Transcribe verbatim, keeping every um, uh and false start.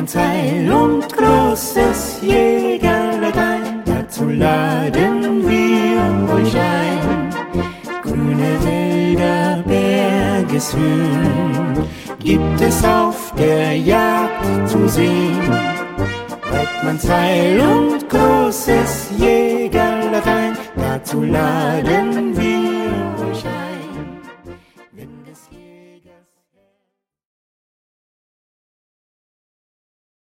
Weidmannsheil und großes Jägerlein, dazu laden wir euch ein. Grüne Wälder, Bergeshöhen gibt es auf der Jagd zu sehen. Weidmannsheil und großes Jägerlein, dazu laden